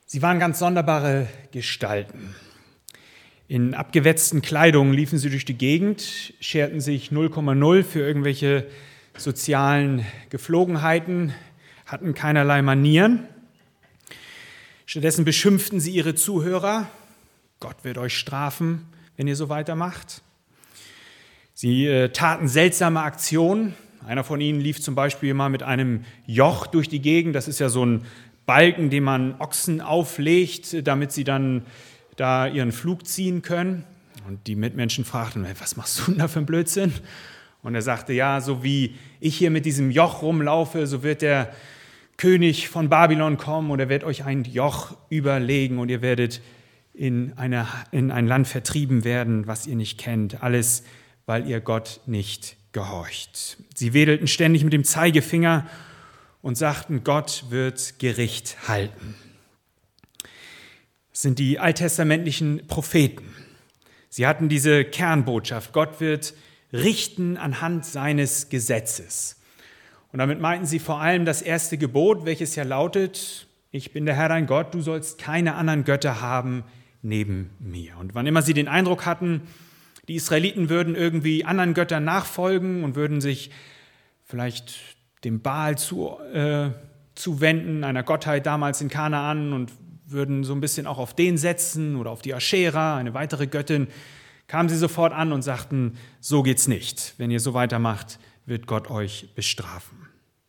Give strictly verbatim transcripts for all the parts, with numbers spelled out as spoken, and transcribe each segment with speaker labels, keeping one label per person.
Speaker 1: Sie waren ganz sonderbare Gestalten. In abgewetzten Kleidungen liefen sie durch die Gegend, scherten sich null Komma null für irgendwelche sozialen Geflogenheiten, hatten keinerlei Manieren. Stattdessen beschimpften sie ihre Zuhörer. Gott wird euch strafen, wenn ihr so weitermacht. Sie äh, taten seltsame Aktionen. Einer von ihnen lief zum Beispiel mal mit einem Joch durch die Gegend. Das ist ja so ein Balken, den man Ochsen auflegt, damit sie dann da ihren Flug ziehen können. Und die Mitmenschen fragten, was machst du denn da für einen Blödsinn? Und er sagte, ja, so wie ich hier mit diesem Joch rumlaufe, so wird der König von Babylon kommen und er wird euch ein Joch überlegen und ihr werdet in, eine, in ein Land vertrieben werden, was ihr nicht kennt. Alles, weil ihr Gott nicht gehorcht. Sie wedelten ständig mit dem Zeigefinger und sagten, Gott wird Gericht halten. Das sind die alttestamentlichen Propheten. Sie hatten diese Kernbotschaft, Gott wird richten anhand seines Gesetzes. Und damit meinten sie vor allem das erste Gebot, welches ja lautet, ich bin der Herr dein Gott, du sollst keine anderen Götter haben neben mir. Und wann immer sie den Eindruck hatten, die Israeliten würden irgendwie anderen Göttern nachfolgen und würden sich vielleicht dem Baal zu, äh, zuwenden, einer Gottheit damals in Kanaan, und würden so ein bisschen auch auf den setzen oder auf die Aschera, eine weitere Göttin, kamen sie sofort an und sagten, so geht's nicht. Wenn ihr so weitermacht, wird Gott euch bestrafen.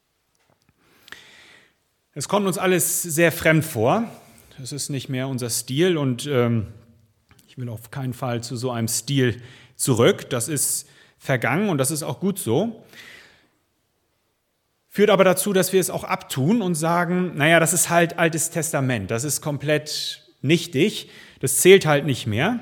Speaker 1: Es kommt uns alles sehr fremd vor. Das ist nicht mehr unser Stil und ähm, ich will auf keinen Fall zu so einem Stil zurück. Das ist vergangen und das ist auch gut so. Führt aber dazu, dass wir es auch abtun und sagen, naja, das ist halt Altes Testament, das ist komplett nichtig, das zählt halt nicht mehr.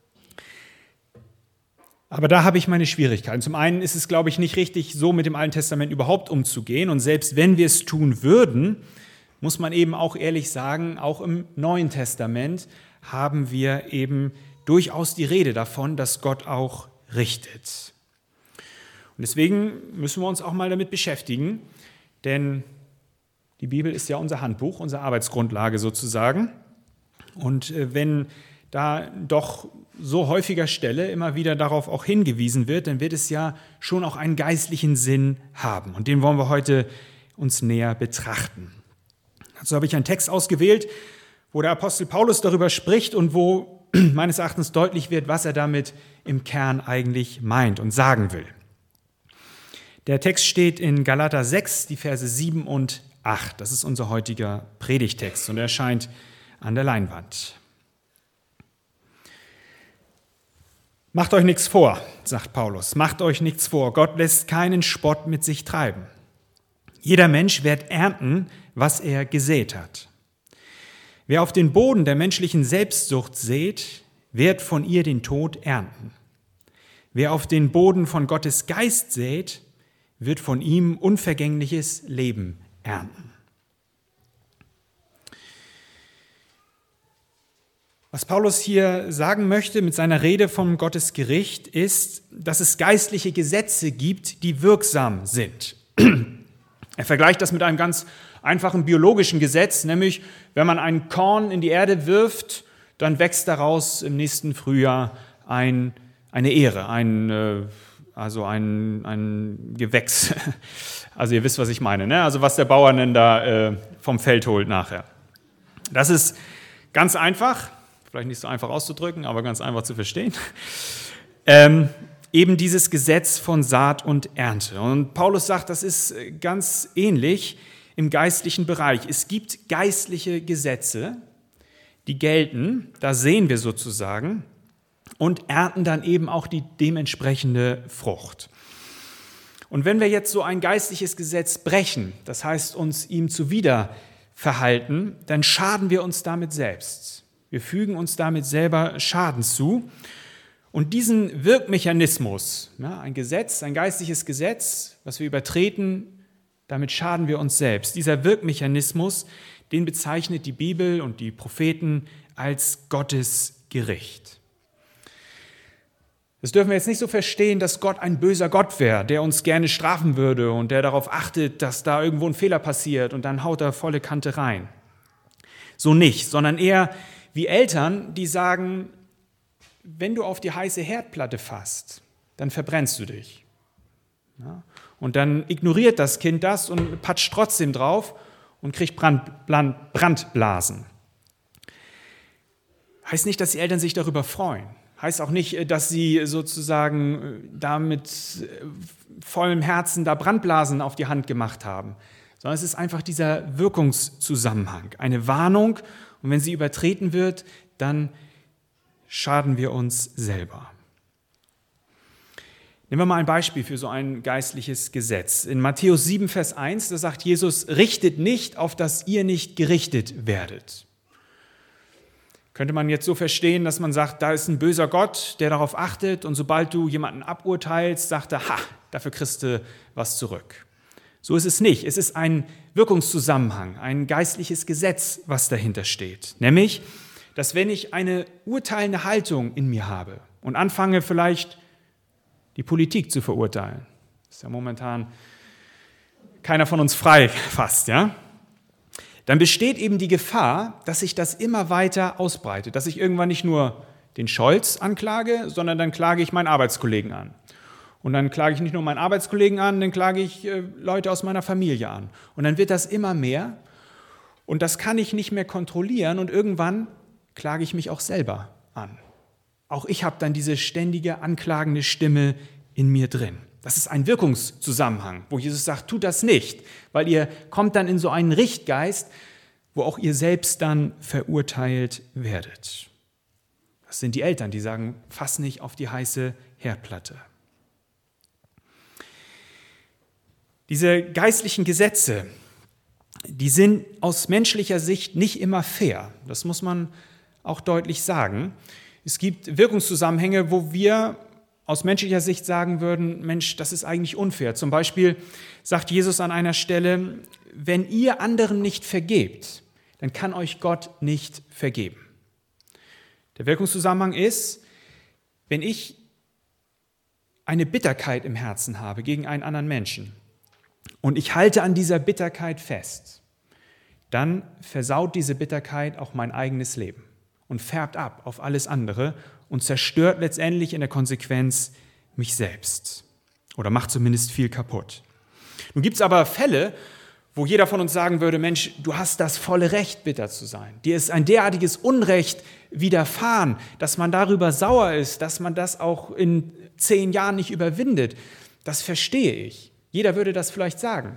Speaker 1: Aber da habe ich meine Schwierigkeiten. Zum einen ist es, glaube ich, nicht richtig, so mit dem Alten Testament überhaupt umzugehen. Und selbst wenn wir es tun würden, muss man eben auch ehrlich sagen, auch im Neuen Testament haben wir eben durchaus die Rede davon, dass Gott auch richtet. Und deswegen müssen wir uns auch mal damit beschäftigen, denn die Bibel ist ja unser Handbuch, unsere Arbeitsgrundlage sozusagen. Und wenn da doch so häufiger Stelle immer wieder darauf auch hingewiesen wird, dann wird es ja schon auch einen geistlichen Sinn haben. Und den wollen wir heute uns näher betrachten. Dazu habe ich einen Text ausgewählt, wo der Apostel Paulus darüber spricht und wo meines Erachtens deutlich wird, was er damit im Kern eigentlich meint und sagen will. Der Text steht in Galater sechs, die Verse sieben und acht. Das ist unser heutiger Predigtext und er erscheint an der Leinwand. Macht euch nichts vor, sagt Paulus, macht euch nichts vor. Gott lässt keinen Spott mit sich treiben. Jeder Mensch wird ernten, was er gesät hat. Wer auf den Boden der menschlichen Selbstsucht sät, wird von ihr den Tod ernten. Wer auf den Boden von Gottes Geist sät, wird von ihm unvergängliches Leben ernten. Was Paulus hier sagen möchte mit seiner Rede vom Gottes Gericht ist, dass es geistliche Gesetze gibt, die wirksam sind. Er vergleicht das mit einem ganz einfachen biologischen Gesetz, nämlich wenn man ein Korn in die Erde wirft, dann wächst daraus im nächsten Frühjahr ein, eine Ähre, ein, also ein, ein Gewächs. Also ihr wisst, was ich meine, ne? Also was der Bauer denn da vom Feld holt nachher. Das ist ganz einfach. Vielleicht nicht so einfach auszudrücken, aber ganz einfach zu verstehen, ähm, eben dieses Gesetz von Saat und Ernte. Und Paulus sagt, das ist ganz ähnlich im geistlichen Bereich. Es gibt geistliche Gesetze, die gelten, da sehen wir sozusagen, und ernten dann eben auch die dementsprechende Frucht. Und wenn wir jetzt so ein geistliches Gesetz brechen, das heißt uns ihm zuwider verhalten, dann schaden wir uns damit selbst. Wir fügen uns damit selber Schaden zu. Und diesen Wirkmechanismus, ja, ein Gesetz, ein geistliches Gesetz, was wir übertreten, damit schaden wir uns selbst. Dieser Wirkmechanismus, den bezeichnet die Bibel und die Propheten als Gottes Gericht. Das dürfen wir jetzt nicht so verstehen, dass Gott ein böser Gott wäre, der uns gerne strafen würde und der darauf achtet, dass da irgendwo ein Fehler passiert und dann haut er volle Kante rein. so nicht, sondern eher wie Eltern, die sagen, wenn du auf die heiße Herdplatte fasst, dann verbrennst du dich. Ja? Und dann ignoriert das Kind das und patscht trotzdem drauf und kriegt Brand, Brand, Brandblasen. Heißt nicht, dass die Eltern sich darüber freuen. Heißt auch nicht, dass sie sozusagen da mit vollem Herzen da Brandblasen auf die Hand gemacht haben, sondern es ist einfach dieser Wirkungszusammenhang, eine Warnung. Und wenn sie übertreten wird, dann schaden wir uns selber. Nehmen wir mal ein Beispiel für so ein geistliches Gesetz. In Matthäus sieben, Vers eins, da sagt Jesus, richtet nicht, auf dass ihr nicht gerichtet werdet. Könnte man jetzt so verstehen, dass man sagt, da ist ein böser Gott, der darauf achtet und sobald du jemanden aburteilst, sagt er, ha, dafür kriegst du was zurück. So ist es nicht. Es ist ein Wirkungszusammenhang, ein geistliches Gesetz, was dahinter steht. Nämlich, dass wenn ich eine urteilende Haltung in mir habe und anfange vielleicht die Politik zu verurteilen, ist ja momentan keiner von uns frei fast, ja, dann besteht eben die Gefahr, dass sich das immer weiter ausbreitet, dass ich irgendwann nicht nur den Scholz anklage, sondern dann klage ich meinen Arbeitskollegen an. Und dann klage ich nicht nur meinen Arbeitskollegen an, dann klage ich äh, Leute aus meiner Familie an. Und dann wird das immer mehr und das kann ich nicht mehr kontrollieren und irgendwann klage ich mich auch selber an. Auch ich habe dann diese ständige anklagende Stimme in mir drin. Das ist ein Wirkungszusammenhang, wo Jesus sagt, tut das nicht, weil ihr kommt dann in so einen Richtgeist, wo auch ihr selbst dann verurteilt werdet. Das sind die Eltern, die sagen, fass nicht auf die heiße Herdplatte. Diese geistlichen Gesetze, die sind aus menschlicher Sicht nicht immer fair. Das muss man auch deutlich sagen. Es gibt Wirkungszusammenhänge, wo wir aus menschlicher Sicht sagen würden, Mensch, das ist eigentlich unfair. Zum Beispiel sagt Jesus an einer Stelle, wenn ihr anderen nicht vergebt, dann kann euch Gott nicht vergeben. Der Wirkungszusammenhang ist, wenn ich eine Bitterkeit im Herzen habe gegen einen anderen Menschen und ich halte an dieser Bitterkeit fest, dann versaut diese Bitterkeit auch mein eigenes Leben und färbt ab auf alles andere und zerstört letztendlich in der Konsequenz mich selbst oder macht zumindest viel kaputt. Nun gibt es aber Fälle, wo jeder von uns sagen würde, Mensch, du hast das volle Recht, bitter zu sein. Dir ist ein derartiges Unrecht widerfahren, dass man darüber sauer ist, dass man das auch in zehn Jahren nicht überwindet. Das verstehe ich. Jeder würde das vielleicht sagen.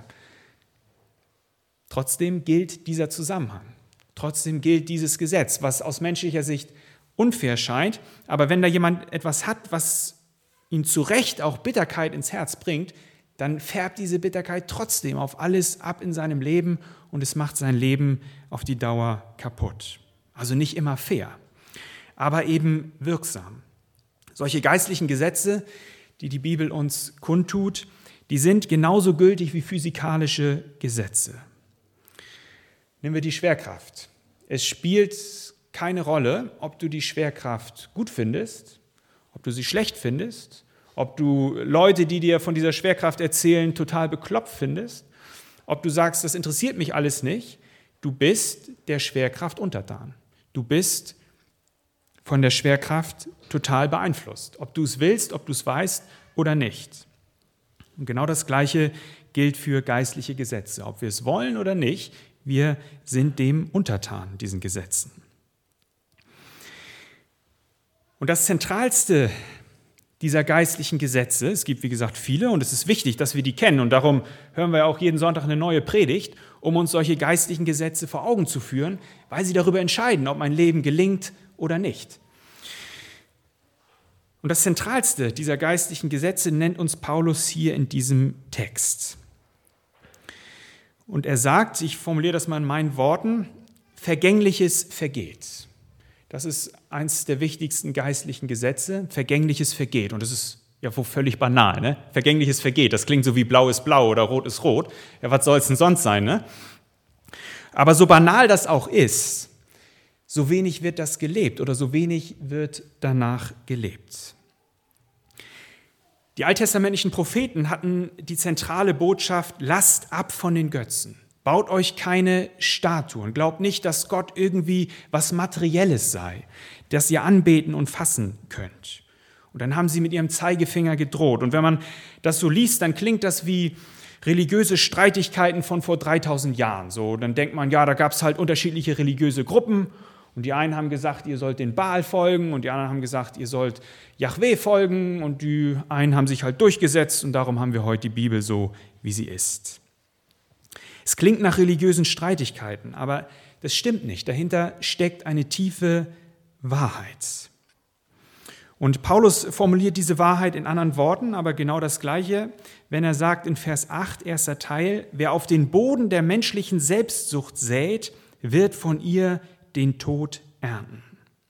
Speaker 1: Trotzdem gilt dieser Zusammenhang. Trotzdem gilt dieses Gesetz, was aus menschlicher Sicht unfair scheint. Aber wenn da jemand etwas hat, was ihn zu Recht auch Bitterkeit ins Herz bringt, dann färbt diese Bitterkeit trotzdem auf alles ab in seinem Leben und es macht sein Leben auf die Dauer kaputt. Also nicht immer fair, aber eben wirksam. Solche geistlichen Gesetze, die die Bibel uns kundtut, die sind genauso gültig wie physikalische Gesetze. Nehmen wir die Schwerkraft. Es spielt keine Rolle, ob du die Schwerkraft gut findest, ob du sie schlecht findest, ob du Leute, die dir von dieser Schwerkraft erzählen, total bekloppt findest, ob du sagst, das interessiert mich alles nicht. Du bist der Schwerkraft untertan. Du bist von der Schwerkraft total beeinflusst, ob du es willst, ob du es weißt oder nicht. Und genau das Gleiche gilt für geistliche Gesetze. Ob wir es wollen oder nicht, wir sind dem untertan, diesen Gesetzen. Und das Zentralste dieser geistlichen Gesetze, es gibt wie gesagt viele und es ist wichtig, dass wir die kennen und darum hören wir auch jeden Sonntag eine neue Predigt, um uns solche geistlichen Gesetze vor Augen zu führen, weil sie darüber entscheiden, ob mein Leben gelingt oder nicht. Und das Zentralste dieser geistlichen Gesetze nennt uns Paulus hier in diesem Text. Und er sagt, ich formuliere das mal in meinen Worten, Vergängliches vergeht. Das ist eines der wichtigsten geistlichen Gesetze. Vergängliches vergeht. Und das ist ja wohl völlig banal. Ne? Vergängliches vergeht. Das klingt so wie blau ist blau oder rot ist rot. Ja, was soll es denn sonst sein? Ne? Aber so banal das auch ist, so wenig wird das gelebt oder so wenig wird danach gelebt. Die alttestamentlichen Propheten hatten die zentrale Botschaft, lasst ab von den Götzen. Baut euch keine Statuen. Glaubt nicht, dass Gott irgendwie was Materielles sei, das ihr anbeten und fassen könnt. Und dann haben sie mit ihrem Zeigefinger gedroht. Und wenn man das so liest, dann klingt das wie religiöse Streitigkeiten von vor dreitausend Jahren. So, dann denkt man, ja, da gab es halt unterschiedliche religiöse Gruppen. Und die einen haben gesagt, ihr sollt den Baal folgen. Und die anderen haben gesagt, ihr sollt Jahwe folgen. Und die einen haben sich halt durchgesetzt. Und darum haben wir heute die Bibel so, wie sie ist. Es klingt nach religiösen Streitigkeiten, aber das stimmt nicht. Dahinter steckt eine tiefe Wahrheit. Und Paulus formuliert diese Wahrheit in anderen Worten, aber genau das Gleiche, wenn er sagt in Vers acht, erster Teil, wer auf den Boden der menschlichen Selbstsucht sät, wird von ihr den Tod ernten.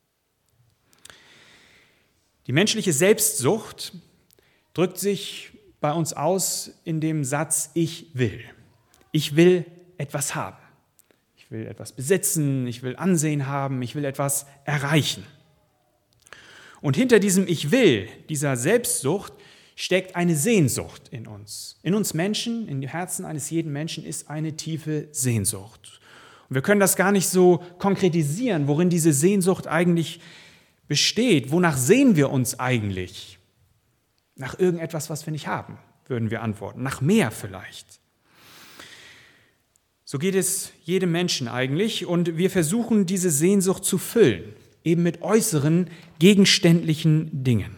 Speaker 1: Die menschliche Selbstsucht drückt sich bei uns aus in dem Satz, ich will. Ich will etwas haben. Ich will etwas besitzen, ich will Ansehen haben, ich will etwas erreichen. Und hinter diesem Ich will, dieser Selbstsucht, steckt eine Sehnsucht in uns. In uns Menschen, in den Herzen eines jeden Menschen ist eine tiefe Sehnsucht. Und wir können das gar nicht so konkretisieren, worin diese Sehnsucht eigentlich besteht. Wonach sehen wir uns eigentlich? Nach irgendetwas, was wir nicht haben, würden wir antworten. Nach mehr vielleicht. So geht es jedem Menschen eigentlich und wir versuchen, diese Sehnsucht zu füllen, eben mit äußeren, gegenständlichen Dingen.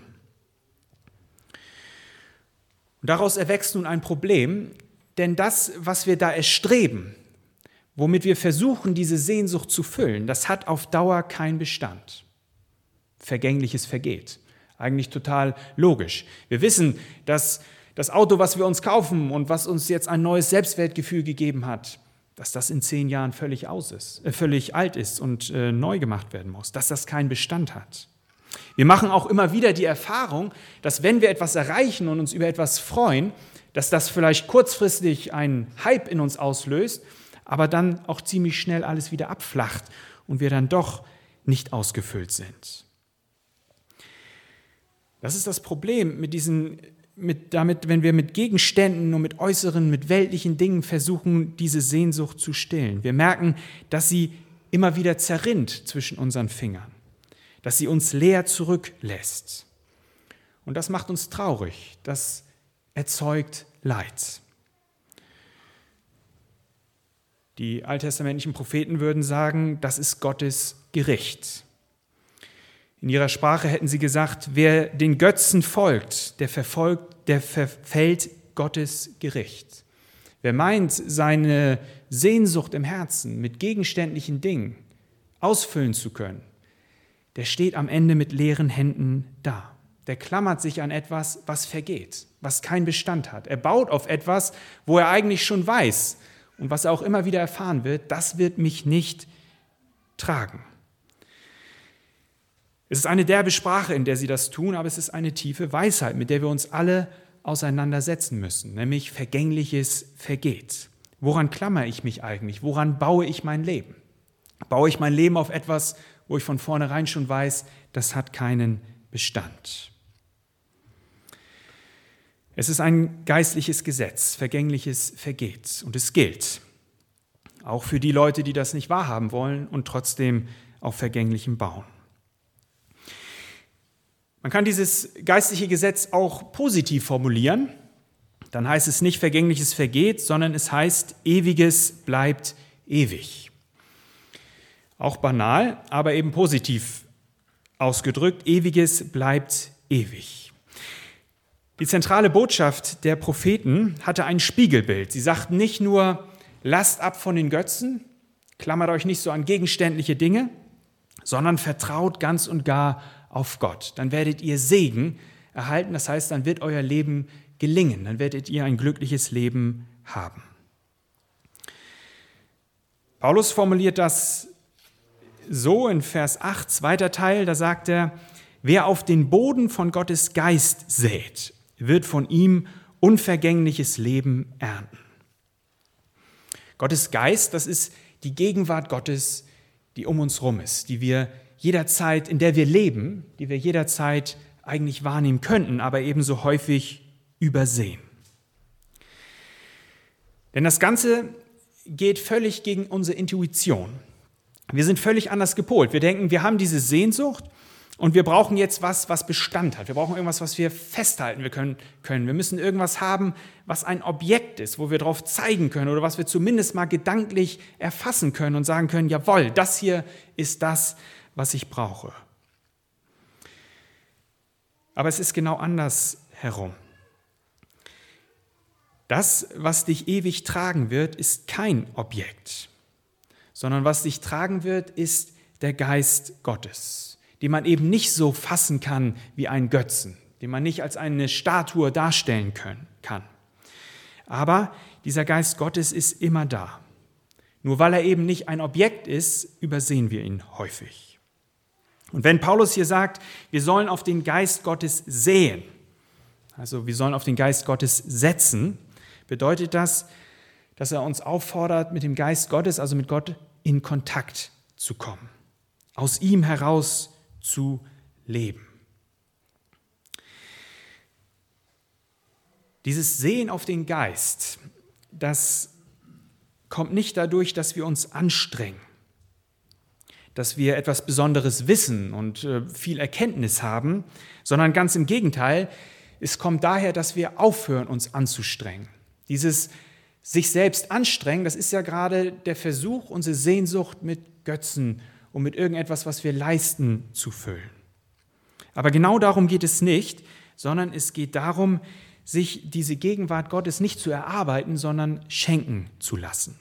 Speaker 1: Und daraus erwächst nun ein Problem, denn das, was wir da erstreben, womit wir versuchen, diese Sehnsucht zu füllen, das hat auf Dauer keinen Bestand. Vergängliches vergeht. Eigentlich total logisch. Wir wissen, dass das Auto, was wir uns kaufen und was uns jetzt ein neues Selbstwertgefühl gegeben hat, dass das in zehn Jahren völlig aus ist, äh, völlig alt ist und äh, neu gemacht werden muss, dass das keinen Bestand hat. Wir machen auch immer wieder die Erfahrung, dass wenn wir etwas erreichen und uns über etwas freuen, dass das vielleicht kurzfristig einen Hype in uns auslöst, aber dann auch ziemlich schnell alles wieder abflacht und wir dann doch nicht ausgefüllt sind. Das ist das Problem mit diesen Mit, damit, wenn wir mit Gegenständen und mit äußeren, mit weltlichen Dingen versuchen, diese Sehnsucht zu stillen. Wir merken, dass sie immer wieder zerrinnt zwischen unseren Fingern, dass sie uns leer zurücklässt. Und das macht uns traurig, das erzeugt Leid. Die alttestamentlichen Propheten würden sagen, das ist Gottes Gericht. In ihrer Sprache hätten sie gesagt, wer den Götzen folgt, der verfolgt, der verfällt Gottes Gericht. Wer meint, seine Sehnsucht im Herzen mit gegenständlichen Dingen ausfüllen zu können, der steht am Ende mit leeren Händen da. Der klammert sich an etwas, was vergeht, was keinen Bestand hat. Er baut auf etwas, wo er eigentlich schon weiß und was er auch immer wieder erfahren wird, das wird mich nicht tragen. Es ist eine derbe Sprache, in der sie das tun, aber es ist eine tiefe Weisheit, mit der wir uns alle auseinandersetzen müssen, nämlich Vergängliches vergeht. Woran klammere ich mich eigentlich? Woran baue ich mein Leben? Baue ich mein Leben auf etwas, wo ich von vornherein schon weiß, das hat keinen Bestand? Es ist ein geistliches Gesetz, Vergängliches vergeht und es gilt. Auch für die Leute, die das nicht wahrhaben wollen und trotzdem auf Vergänglichem bauen. Man kann dieses geistliche Gesetz auch positiv formulieren. Dann heißt es nicht Vergängliches vergeht, sondern es heißt Ewiges bleibt ewig. Auch banal, aber eben positiv ausgedrückt. Ewiges bleibt ewig. Die zentrale Botschaft der Propheten hatte ein Spiegelbild. Sie sagten nicht nur, lasst ab von den Götzen, klammert euch nicht so an gegenständliche Dinge, sondern vertraut ganz und gar auf Gott. Dann werdet ihr Segen erhalten, das heißt, dann wird euer Leben gelingen, dann werdet ihr ein glückliches Leben haben. Paulus formuliert das so in Vers acht, zweiter Teil, da sagt er, wer auf den Boden von Gottes Geist sät, wird von ihm unvergängliches Leben ernten. Gottes Geist, das ist die Gegenwart Gottes, die um uns rum ist, die wir jederzeit, in der wir leben, die wir jederzeit eigentlich wahrnehmen könnten, aber ebenso häufig übersehen. Denn das Ganze geht völlig gegen unsere Intuition. Wir sind völlig anders gepolt. Wir denken, wir haben diese Sehnsucht und wir brauchen jetzt was, was Bestand hat. Wir brauchen irgendwas, was wir festhalten wir können, können. Wir müssen irgendwas haben, was ein Objekt ist, wo wir drauf zeigen können oder was wir zumindest mal gedanklich erfassen können und sagen können, jawohl, das hier ist das, was ich brauche. Aber es ist genau anders herum. Das, was dich ewig tragen wird, ist kein Objekt, sondern was dich tragen wird, ist der Geist Gottes, den man eben nicht so fassen kann wie einen Götzen, den man nicht als eine Statue darstellen können, kann. Aber dieser Geist Gottes ist immer da. Nur weil er eben nicht ein Objekt ist, übersehen wir ihn häufig. Und wenn Paulus hier sagt, wir sollen auf den Geist Gottes sehen, also wir sollen auf den Geist Gottes setzen, bedeutet das, dass er uns auffordert, mit dem Geist Gottes, also mit Gott, in Kontakt zu kommen, aus ihm heraus zu leben. Dieses Sehen auf den Geist, das kommt nicht dadurch, dass wir uns anstrengen, dass wir etwas Besonderes wissen und viel Erkenntnis haben, sondern ganz im Gegenteil, es kommt daher, dass wir aufhören, uns anzustrengen. Dieses sich selbst anstrengen, das ist ja gerade der Versuch, unsere Sehnsucht mit Götzen und mit irgendetwas, was wir leisten, zu füllen. Aber genau darum geht es nicht, sondern es geht darum, sich diese Gegenwart Gottes nicht zu erarbeiten, sondern schenken zu lassen.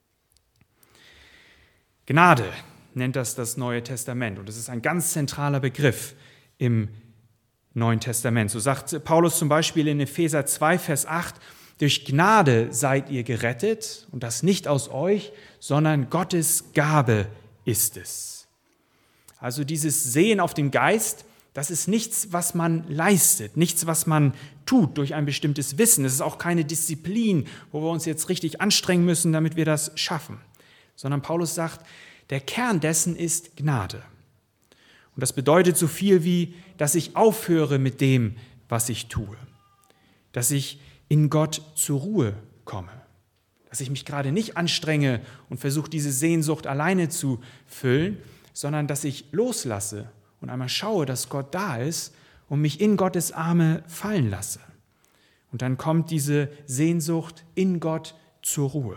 Speaker 1: Gnade nennt das das Neue Testament und das ist ein ganz zentraler Begriff im Neuen Testament. So sagt Paulus zum Beispiel in Epheser zwei, Vers acht, durch Gnade seid ihr gerettet und das nicht aus euch, sondern Gottes Gabe ist es. Also dieses Sehen auf den Geist, das ist nichts, was man leistet, nichts, was man tut durch ein bestimmtes Wissen. Es ist auch keine Disziplin, wo wir uns jetzt richtig anstrengen müssen, damit wir das schaffen. Sondern Paulus sagt, der Kern dessen ist Gnade. Und das bedeutet so viel wie, dass ich aufhöre mit dem, was ich tue. Dass ich in Gott zur Ruhe komme. Dass ich mich gerade nicht anstrenge und versuche, diese Sehnsucht alleine zu füllen, sondern dass ich loslasse und einmal schaue, dass Gott da ist und mich in Gottes Arme fallen lasse. Und dann kommt diese Sehnsucht in Gott zur Ruhe.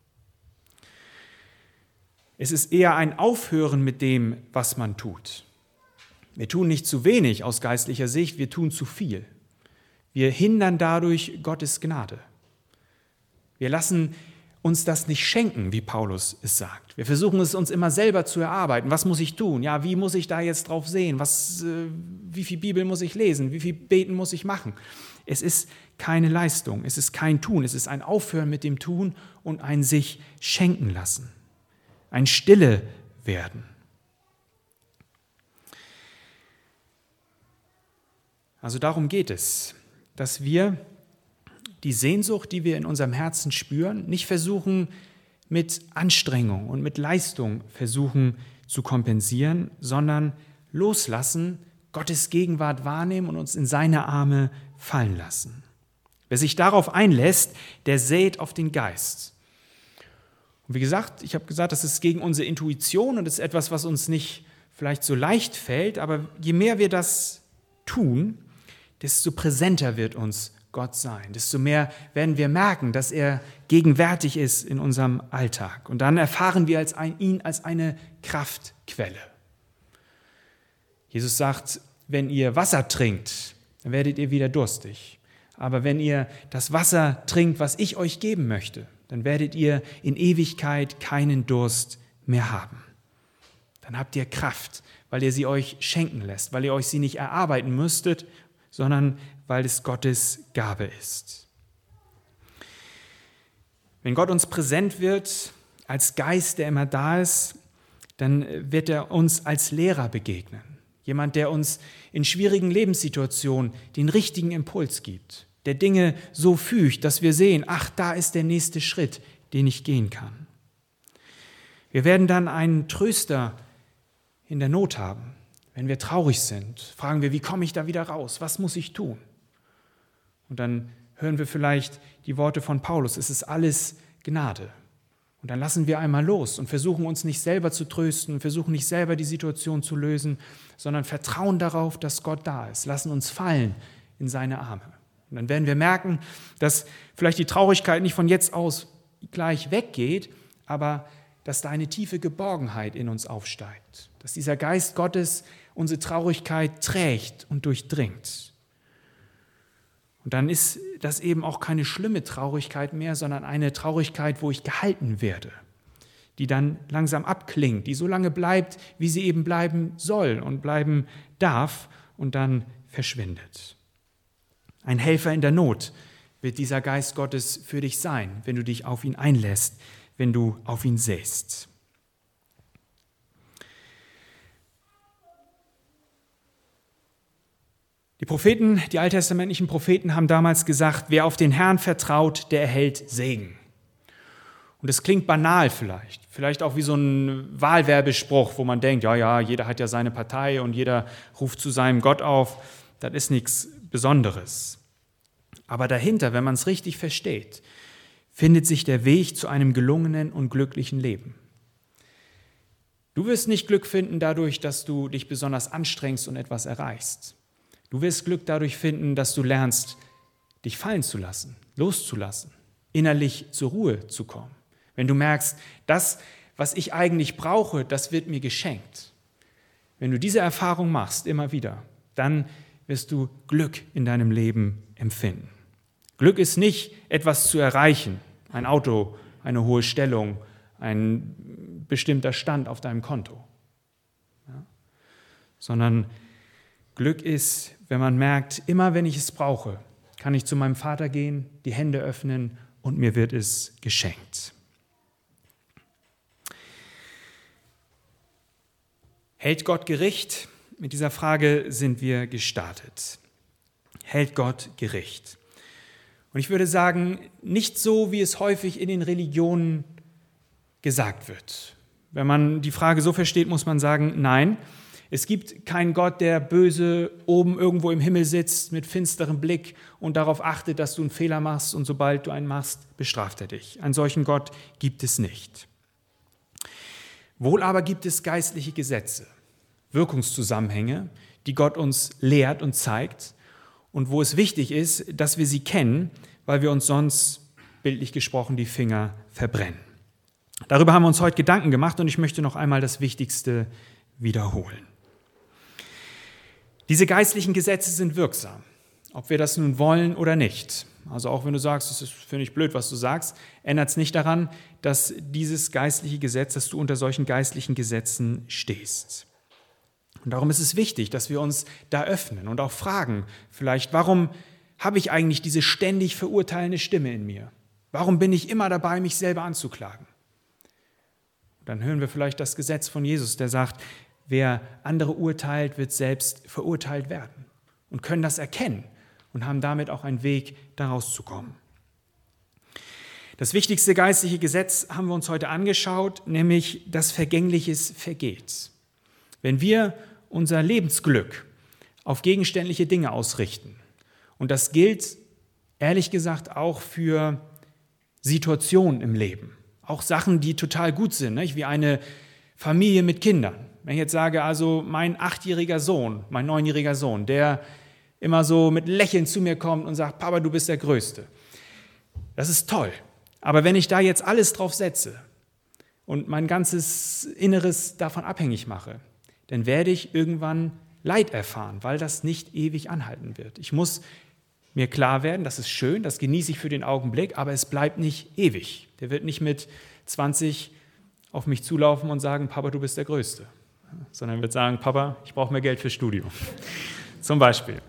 Speaker 1: Es ist eher ein Aufhören mit dem, was man tut. Wir tun nicht zu wenig aus geistlicher Sicht, wir tun zu viel. Wir hindern dadurch Gottes Gnade. Wir lassen uns das nicht schenken, wie Paulus es sagt. Wir versuchen es uns immer selber zu erarbeiten. Was muss ich tun? Ja, wie muss ich da jetzt drauf sehen? Was, äh, wie viel Bibel muss ich lesen? Wie viel Beten muss ich machen? Es ist keine Leistung, es ist kein Tun, es ist ein Aufhören mit dem Tun und ein sich schenken lassen. Ein Stille werden. Also darum geht es, dass wir die Sehnsucht, die wir in unserem Herzen spüren, nicht versuchen mit Anstrengung und mit Leistung versuchen zu kompensieren, sondern loslassen, Gottes Gegenwart wahrnehmen und uns in seine Arme fallen lassen. Wer sich darauf einlässt, der sät auf den Geist. Und wie gesagt, ich habe gesagt, das ist gegen unsere Intuition und das ist etwas, was uns nicht vielleicht so leicht fällt, aber je mehr wir das tun, desto präsenter wird uns Gott sein, desto mehr werden wir merken, dass er gegenwärtig ist in unserem Alltag. Und dann erfahren wir als ein, ihn als eine Kraftquelle. Jesus sagt, wenn ihr Wasser trinkt, dann werdet ihr wieder durstig. Aber wenn ihr das Wasser trinkt, was ich euch geben möchte, dann werdet ihr in Ewigkeit keinen Durst mehr haben. Dann habt ihr Kraft, weil ihr sie euch schenken lässt, weil ihr euch sie nicht erarbeiten müsstet, sondern weil es Gottes Gabe ist. Wenn Gott uns präsent wird, als Geist, der immer da ist, dann wird er uns als Lehrer begegnen. Jemand, der uns in schwierigen Lebenssituationen den richtigen Impuls gibt, der Dinge so fügt, dass wir sehen, ach, da ist der nächste Schritt, den ich gehen kann. Wir werden dann einen Tröster in der Not haben. Wenn wir traurig sind, fragen wir, wie komme ich da wieder raus? Was muss ich tun? Und dann hören wir vielleicht die Worte von Paulus, es ist alles Gnade. Und dann lassen wir einmal los und versuchen uns nicht selber zu trösten, versuchen nicht selber die Situation zu lösen, sondern vertrauen darauf, dass Gott da ist, lassen uns fallen in seine Arme. Und dann werden wir merken, dass vielleicht die Traurigkeit nicht von jetzt aus gleich weggeht, aber dass da eine tiefe Geborgenheit in uns aufsteigt, dass dieser Geist Gottes unsere Traurigkeit trägt und durchdringt. Und dann ist das eben auch keine schlimme Traurigkeit mehr, sondern eine Traurigkeit, wo ich gehalten werde, die dann langsam abklingt, die so lange bleibt, wie sie eben bleiben soll und bleiben darf und dann verschwindet. Ein Helfer in der Not wird dieser Geist Gottes für dich sein, wenn du dich auf ihn einlässt, wenn du auf ihn sähst. Die Propheten, die alttestamentlichen Propheten haben damals gesagt, wer auf den Herrn vertraut, der erhält Segen. Und das klingt banal vielleicht, vielleicht auch wie so ein Wahlwerbespruch, wo man denkt, ja, ja, jeder hat ja seine Partei und jeder ruft zu seinem Gott auf, das ist nichts Besonderes. Aber dahinter, wenn man es richtig versteht, findet sich der Weg zu einem gelungenen und glücklichen Leben. Du wirst nicht Glück finden dadurch, dass du dich besonders anstrengst und etwas erreichst. Du wirst Glück dadurch finden, dass du lernst, dich fallen zu lassen, loszulassen, innerlich zur Ruhe zu kommen. Wenn du merkst, das, was ich eigentlich brauche, das wird mir geschenkt. Wenn du diese Erfahrung machst, immer wieder, dann wirst du Glück in deinem Leben empfinden. Glück ist nicht, etwas zu erreichen, ein Auto, eine hohe Stellung, ein bestimmter Stand auf deinem Konto, ja? Sondern Glück ist, wenn man merkt, immer wenn ich es brauche, kann ich zu meinem Vater gehen, die Hände öffnen und mir wird es geschenkt. Hält Gott Gericht? Mit dieser Frage sind wir gestartet. Hält Gott Gericht? Und ich würde sagen, nicht so, wie es häufig in den Religionen gesagt wird. Wenn man die Frage so versteht, muss man sagen, nein, es gibt keinen Gott, der böse oben irgendwo im Himmel sitzt mit finsterem Blick und darauf achtet, dass du einen Fehler machst und sobald du einen machst, bestraft er dich. Einen solchen Gott gibt es nicht. Wohl aber gibt es geistliche Gesetze, Wirkungszusammenhänge, die Gott uns lehrt und zeigt und wo es wichtig ist, dass wir sie kennen, weil wir uns sonst, bildlich gesprochen, die Finger verbrennen. Darüber haben wir uns heute Gedanken gemacht und ich möchte noch einmal das Wichtigste wiederholen. Diese geistlichen Gesetze sind wirksam, ob wir das nun wollen oder nicht. Also auch wenn du sagst, das ist, finde ich blöd, was du sagst, ändert es nicht daran, dass dieses geistliche Gesetz, dass du unter solchen geistlichen Gesetzen stehst. Und darum ist es wichtig, dass wir uns da öffnen und auch fragen, vielleicht, warum habe ich eigentlich diese ständig verurteilende Stimme in mir? Warum bin ich immer dabei, mich selber anzuklagen? Und dann hören wir vielleicht das Gesetz von Jesus, der sagt, wer andere urteilt, wird selbst verurteilt werden und können das erkennen und haben damit auch einen Weg, da rauszukommen. Das wichtigste geistliche Gesetz haben wir uns heute angeschaut, nämlich, dass Vergängliches vergeht. Wenn wir unser Lebensglück auf gegenständliche Dinge ausrichten, und das gilt, ehrlich gesagt, auch für Situationen im Leben, auch Sachen, die total gut sind, nicht? Wie eine Familie mit Kindern. Wenn ich jetzt sage, also mein achtjähriger Sohn, mein neunjähriger Sohn, der immer so mit Lächeln zu mir kommt und sagt, Papa, du bist der Größte. Das ist toll. Aber wenn ich da jetzt alles drauf setze und mein ganzes Inneres davon abhängig mache, dann werde ich irgendwann Leid erfahren, weil das nicht ewig anhalten wird. Ich muss mir klar werden, das ist schön, das genieße ich für den Augenblick, aber es bleibt nicht ewig. Der wird nicht mit zwanzig auf mich zulaufen und sagen, Papa, du bist der Größte. Sondern wird sagen, Papa, ich brauche mehr Geld fürs Studium. Zum Beispiel.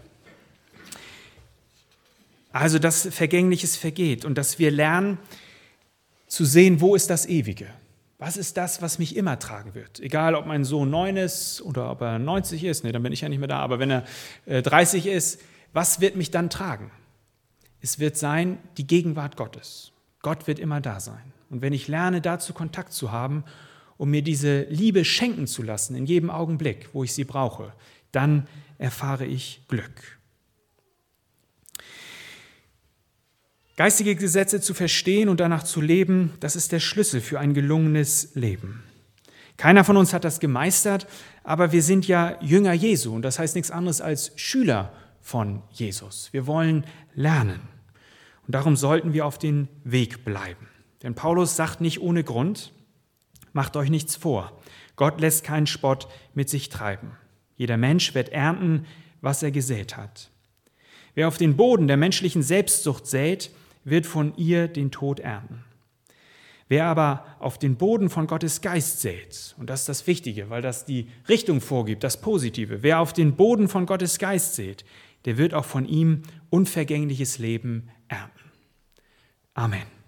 Speaker 1: Also, dass Vergängliches vergeht und dass wir lernen zu sehen, wo ist das Ewige? Was ist das, was mich immer tragen wird? Egal, ob mein Sohn neun ist oder ob er neunzig ist, nee, dann bin ich ja nicht mehr da, aber wenn er äh, dreißig ist, was wird mich dann tragen? Es wird sein, die Gegenwart Gottes. Gott wird immer da sein. Und wenn ich lerne, dazu Kontakt zu haben, um mir diese Liebe schenken zu lassen, in jedem Augenblick, wo ich sie brauche, dann erfahre ich Glück. Geistige Gesetze zu verstehen und danach zu leben, das ist der Schlüssel für ein gelungenes Leben. Keiner von uns hat das gemeistert, aber wir sind ja Jünger Jesu und das heißt nichts anderes als Schüler von Jesus. Wir wollen lernen und darum sollten wir auf den Weg bleiben. Denn Paulus sagt nicht ohne Grund, macht euch nichts vor. Gott lässt keinen Spott mit sich treiben. Jeder Mensch wird ernten, was er gesät hat. Wer auf den Boden der menschlichen Selbstsucht sät, wird von ihr den Tod ernten. Wer aber auf den Boden von Gottes Geist sät, und das ist das Wichtige, weil das die Richtung vorgibt, das Positive, wer auf den Boden von Gottes Geist sät, der wird auch von ihm unvergängliches Leben ernten. Amen.